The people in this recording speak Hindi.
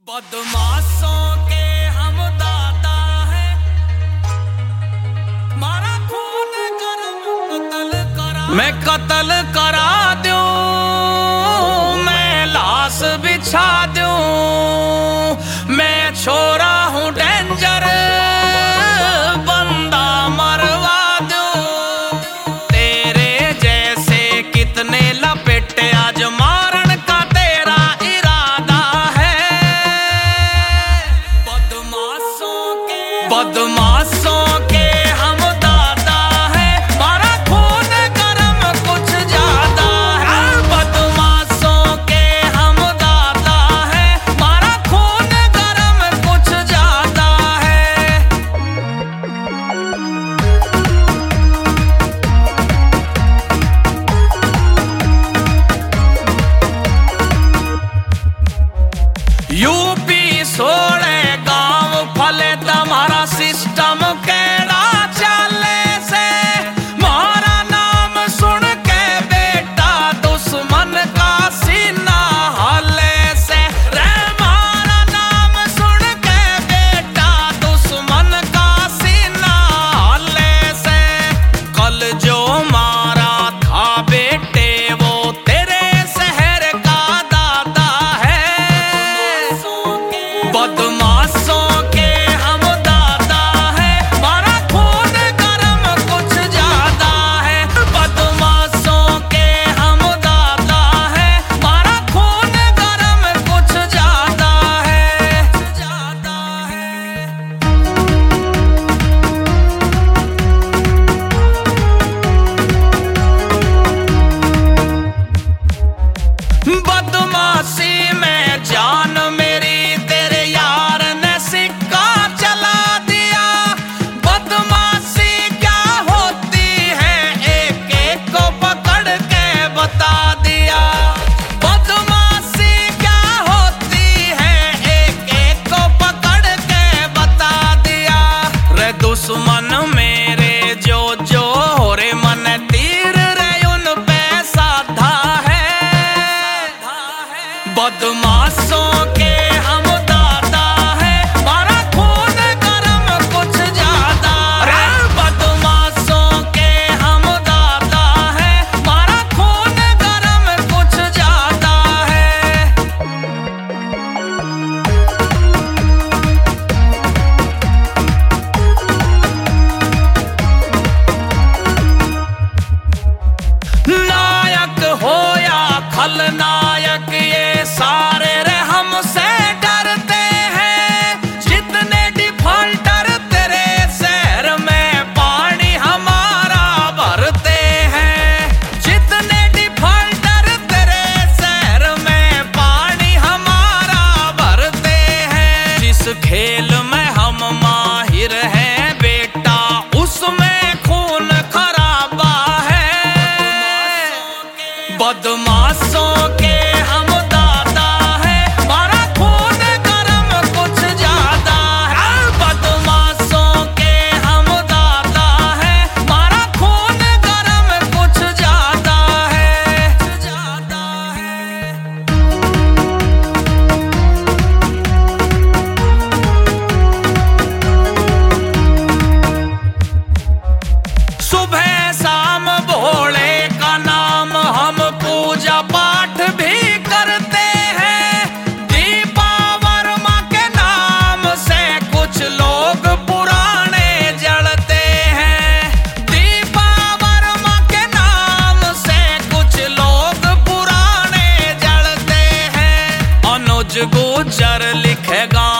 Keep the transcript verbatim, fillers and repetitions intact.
बदमाशों के हम दादा हैं, मारा खून गरम कत्ल करा, मैं कत्ल करा दूं, मैं लाश बिछा दूं, मैं छोरा हूँ डेंजर, बंदा मरवा दूं। तेरे जैसे कितने लपेटे आज मारन का तेरा इरादा है। बदमाशों के बदमाशों के हम दादा हैं, मारा खून गरम कुछ ज्यादा है। बदमाशों के हम दादा हैं, मारा खून गरम कुछ ज्यादा है। यूपी सोलह गांव फले तुम्हारा सिस्टम केड़ा चले से, मारा नाम सुन के बेटा दुश्मन का सीना हले से। रे मारा नाम सुन के बेटा दुश्मन का सीना हले से। कल जो मारा था बेटे वो तेरे शहर का दादा है। बदमाशों के हम दादा हैं, मारा खून गरम कुछ ज्यादा है। बदमाशों के हम दादा हैं, मारा खून गरम कुछ ज्यादा है, ज्यादा है। बदमाशी में जान मेरी तेरे यार ने सिक्का चला दिया। बदमाशी क्या होती है एक एक को पकड़ के बता दिया। बदमाशी क्या होती है एक एक को पकड़ के बता दिया। रे दुश्मन मेरे जो जो हो रे मन तीर रे उन पे साधा है। बदमाशों के हम दादा हैं, मारा खून गरम कुछ ज्यादा है। बदमाशों के हम दादा हैं, मारा खून गरम कुछ ज्यादा है। नायक हो या खलनायक ये सारे रे हमसे डरते हैं। जितने डिफॉल्टर तेरे शहर में पानी हमारा भरते हैं। जितने डिफॉल्टर तेरे शहर में पानी हमारा भरते हैं। जिस खेल में हम माहिर हैं बेटा उसमें खून खराबा है। बदमाशों के हम दादा हैं, मारा खून गरम कुछ ज्यादा है। बदमाशों के हम दादा हैं, मारा खून गरम कुछ ज्यादा है, ज्यादा है। सुबह शाम भोले का नाम हम पूजा पाठ भी करते हैं। दीपा वर्मा के नाम से कुछ लोग पुराने जलते हैं। दीपा वर्मा के नाम से कुछ लोग पुराने जलते हैं। अनुज गुजर लिखेगा